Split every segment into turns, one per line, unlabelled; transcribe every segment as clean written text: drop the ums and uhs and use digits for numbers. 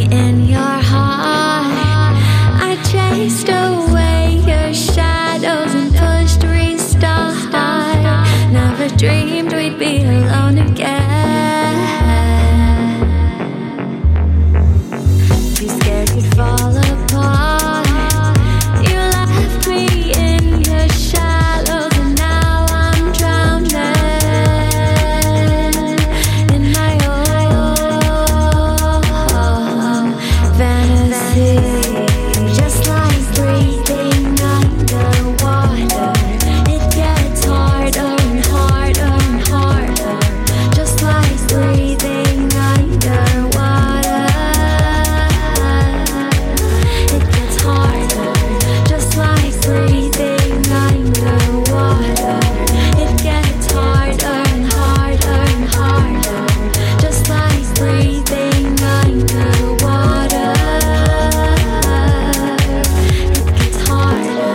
in your heart. I chased away your shadows and pushed restart. Never dreamed we'd be alone again. Too scared you'd fall apart. You left me in your shallows, and now I'm drowning in my own fantasy. Just like breathing underwater, it gets harder and harder and harder. Just like breathing underwater, it gets harder. Just like breathing underwater, it gets harder and harder and harder. Just like breathing underwater, it gets harder.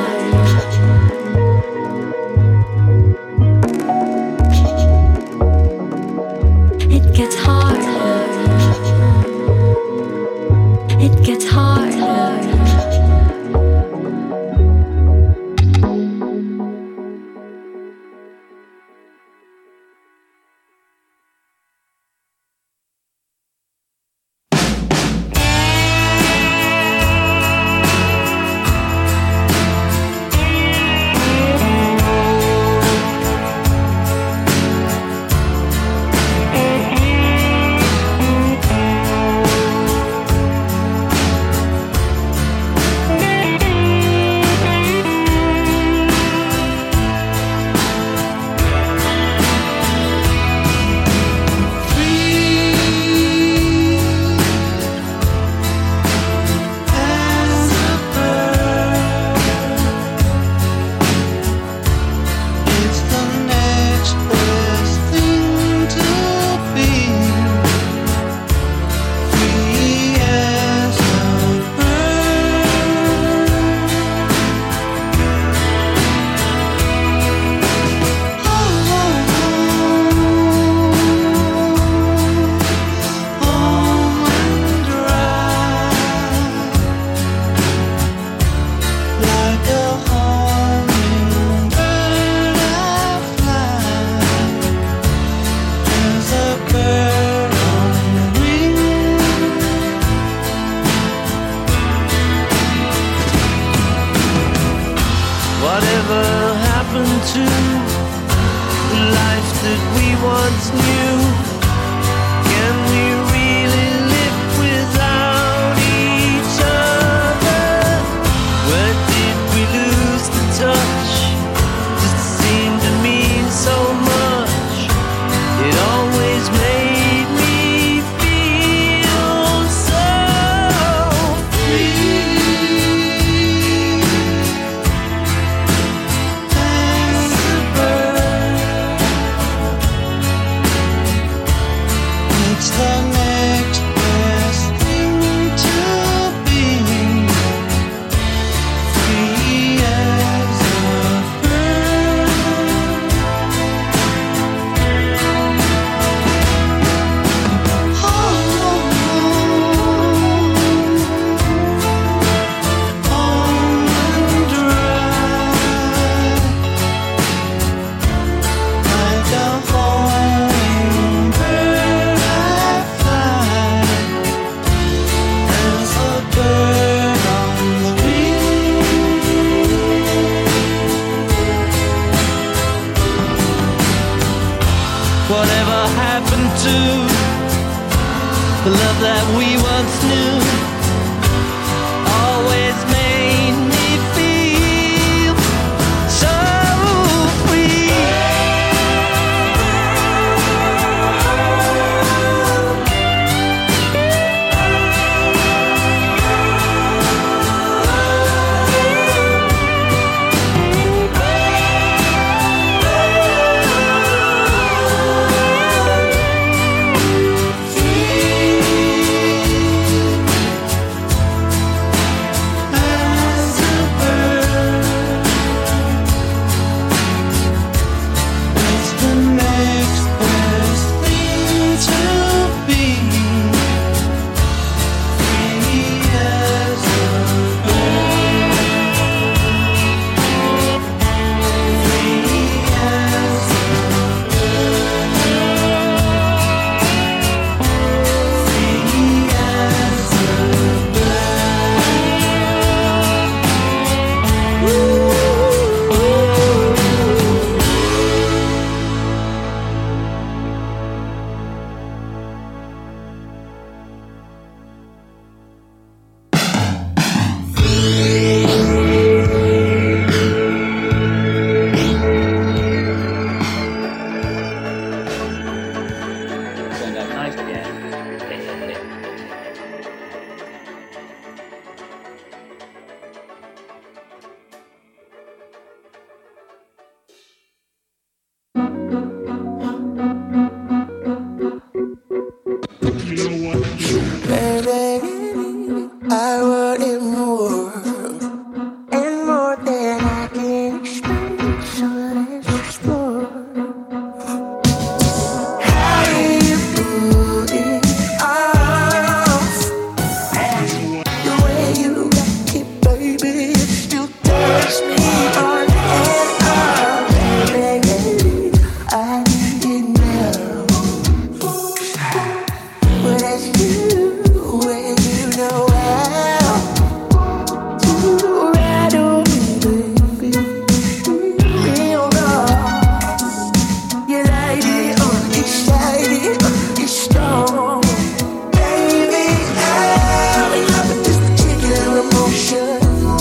It gets harder. It gets harder.
Whatever happened to the life that we once knew? Can we really live without each other? Where did we lose the touch that seemed to mean so much? It always made me feel so free. It's the next best thing to being free as a bird. Home and dry, like a hummingbird I fly, as a bird on the wing. Whatever happened to the love that we once knew? Always made me feel so free. Free.
I want it more and more than I can explain. So let's explore. How do you put it off? The way you rock it, baby, it still turns me on and off. Baby, I need it now. But that's you, when you know how to ride on me, baby. Real raw. You light it up, excited, you're strong. Baby, I'm in love with this particular emotion.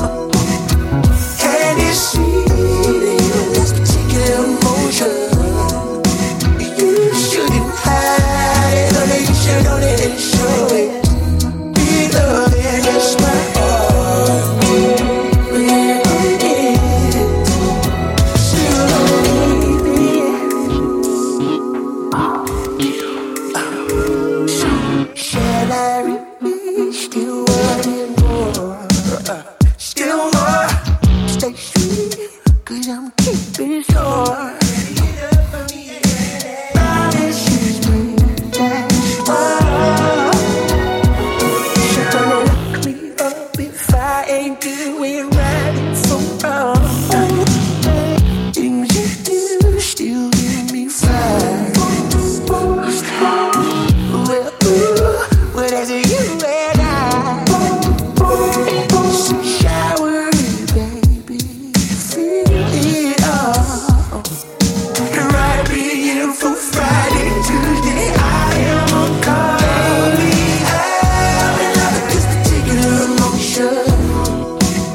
And it's sweet, even this particular emotion. You shouldn't hide it, only you should own it and show it. Be loving, just my heart. We're on it. Shall I reach? Still wanting more? Still more? Stay sweet, 'cause I'm keeping sore. Promises made, that's all. So gonna look me up if I ain't doing right for wrong. Things you do still give me fire. Well, well, that's you and I. So shower me, baby, feel it all. Right being for Friday, Tuesday, I am a call. Baby, I'm in love with this particular emotion.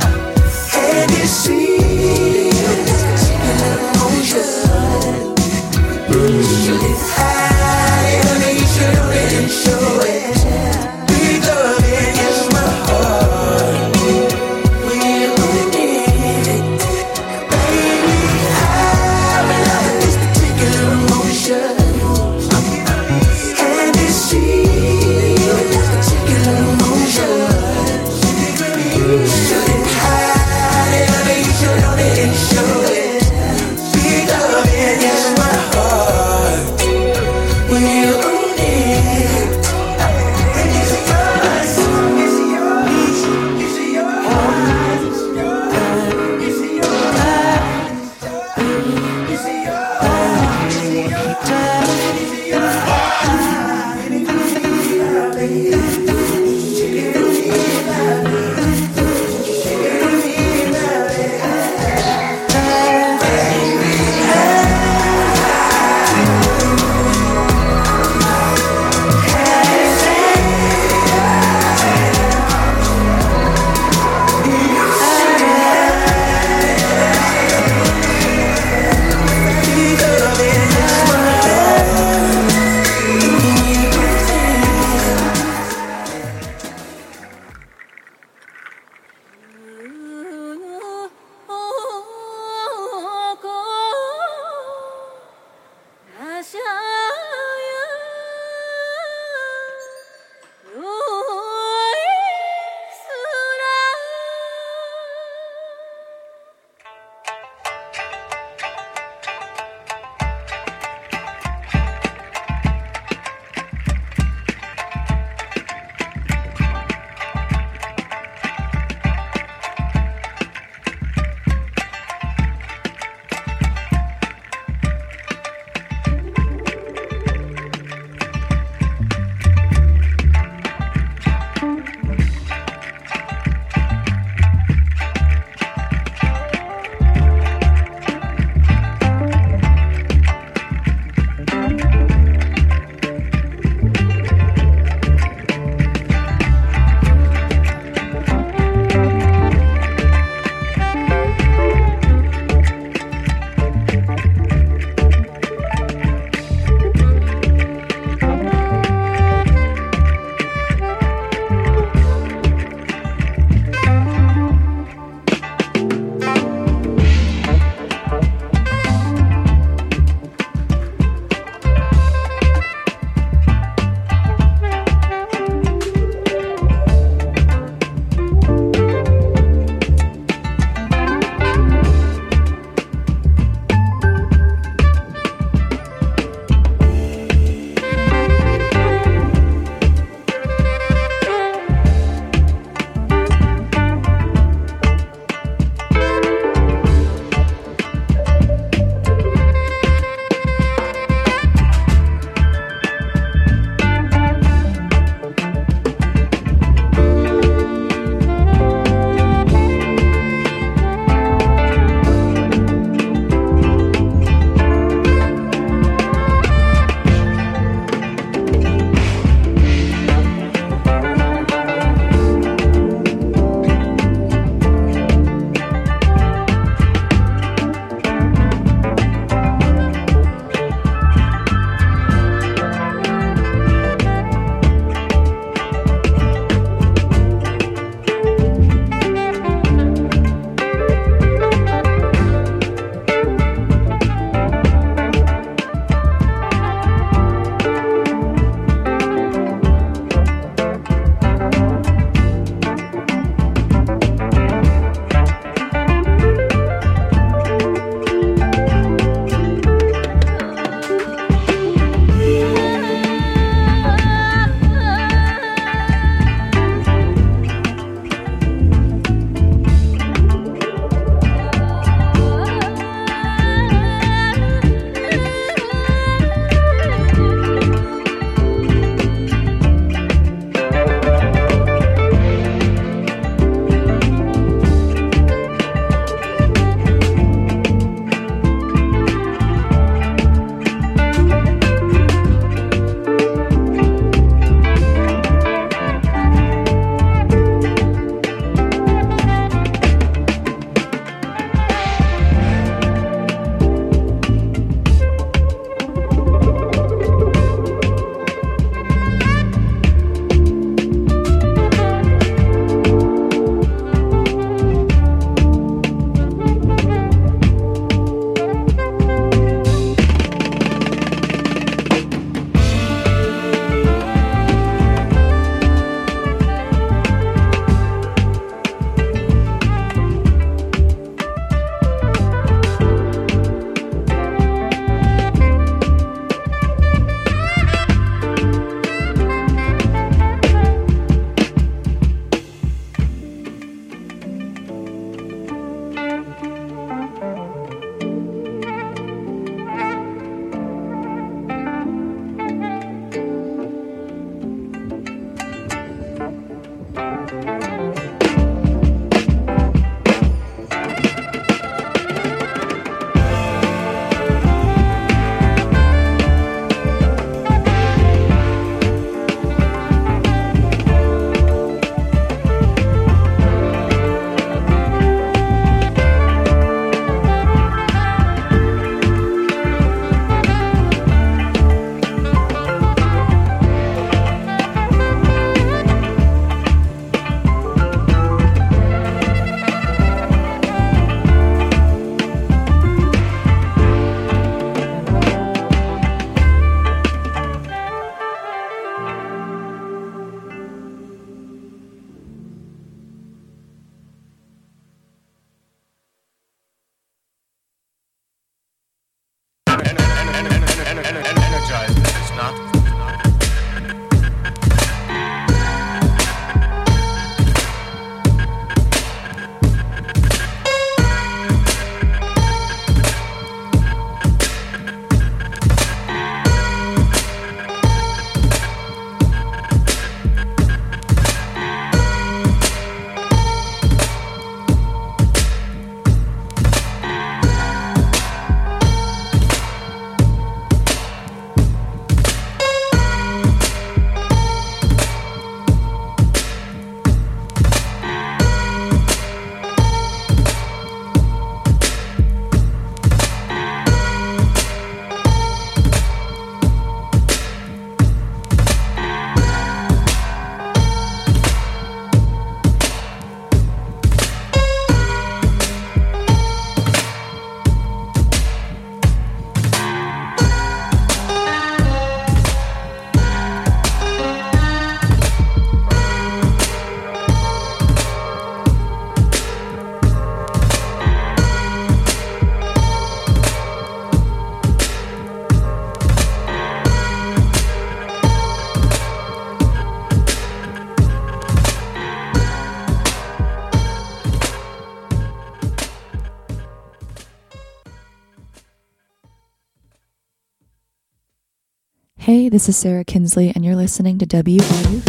Hey, this is Sarah Kinsley, and you're listening to WRU.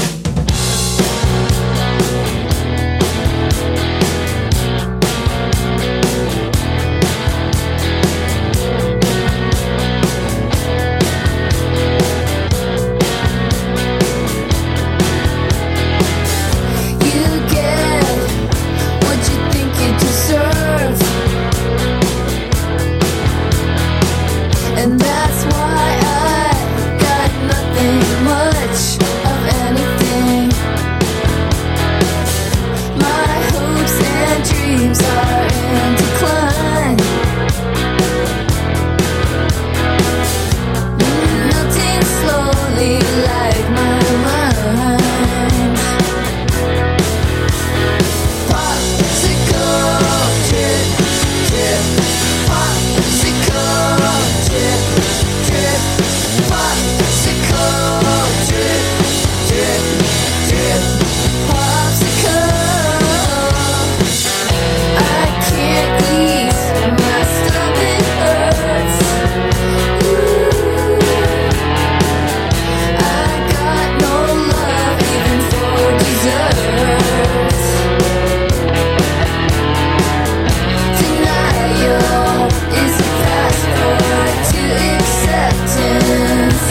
And that's why I got nothing much of anything. My hopes and dreams are in decline. Melting slowly like my mind. Popsicle drip, drip. Popsicle drip, drip. Popsicle drip, drip, drip. Popsicle. I can't eat, my stomach hurts. Ooh. I got no love even for dessert. Denial is a passport to acceptance.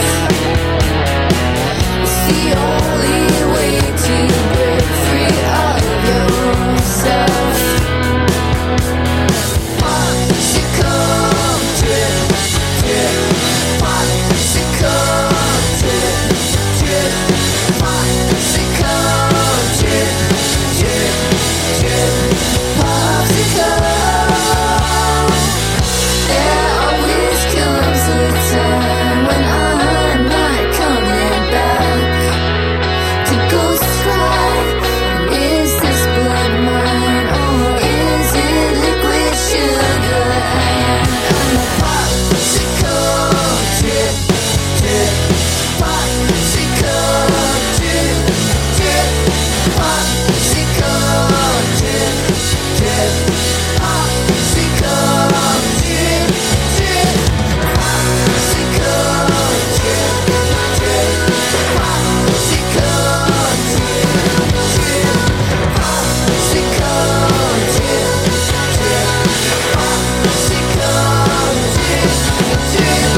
It's the only way to break free of yourself. Popsicle drip, drip. Popsicle drip, drip. Popsicle drip, drip, drip. Popsicle. There always comes a time when I'm not coming back to go strike. Is this blood mine or is it liquid sugar? I'm a popsicle drip, drip. Popsicle drip, drip. Popsicle drip, drip. Popsicle drip, drip. Popsicle drip, drip. Popsicle drip, drip. Popsicle drip, drip. Popsicle drip, drip.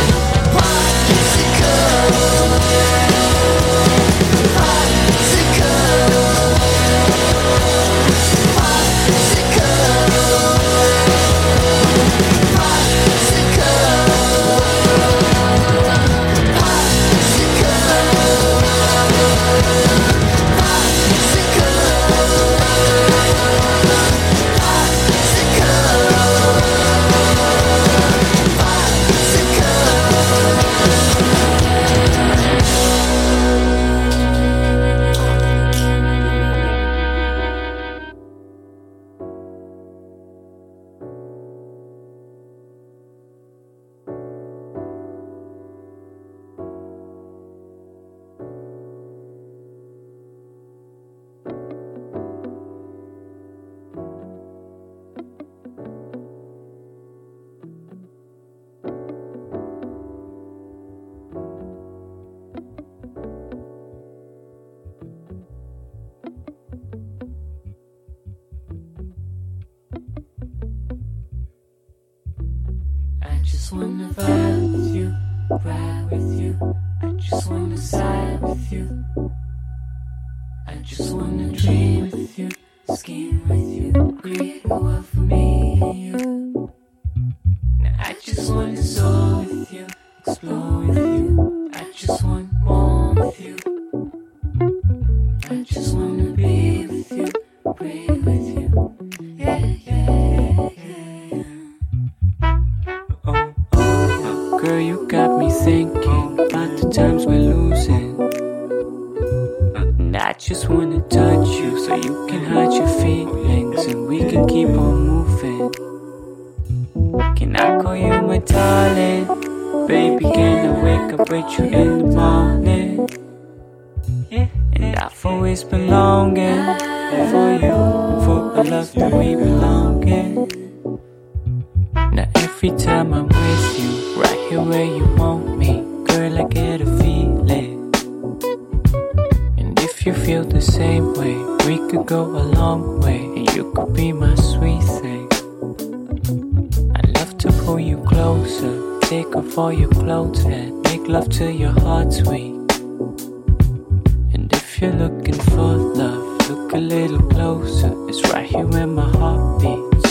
I just wanna vibe with you, ride with you. I just wanna side with you. I just wanna dream with you, scheme with you, create a world for me and you. Now I just wanna soar with you, explore with you. I just want more with you. I just wanna be with you, breathe with you. Yeah, yeah, yeah. Oh, girl, you got me thinking about the times we're losing. And I just wanna touch you so you can hide your feelings and we can keep on moving. Can I call you my darling? Baby, can I wake up with you in the morning? And I've always been longing for you, for a love that we belong in. Now every time I'm with you, right here where you want me, girl, I get a feeling. feel the same way. We could go a long way, and you could be my sweet thing. I'd love to pull you closer, take off all your clothes and make love till your heart's weak. And if you're looking for love, look a little closer. It's right here where my heart beats.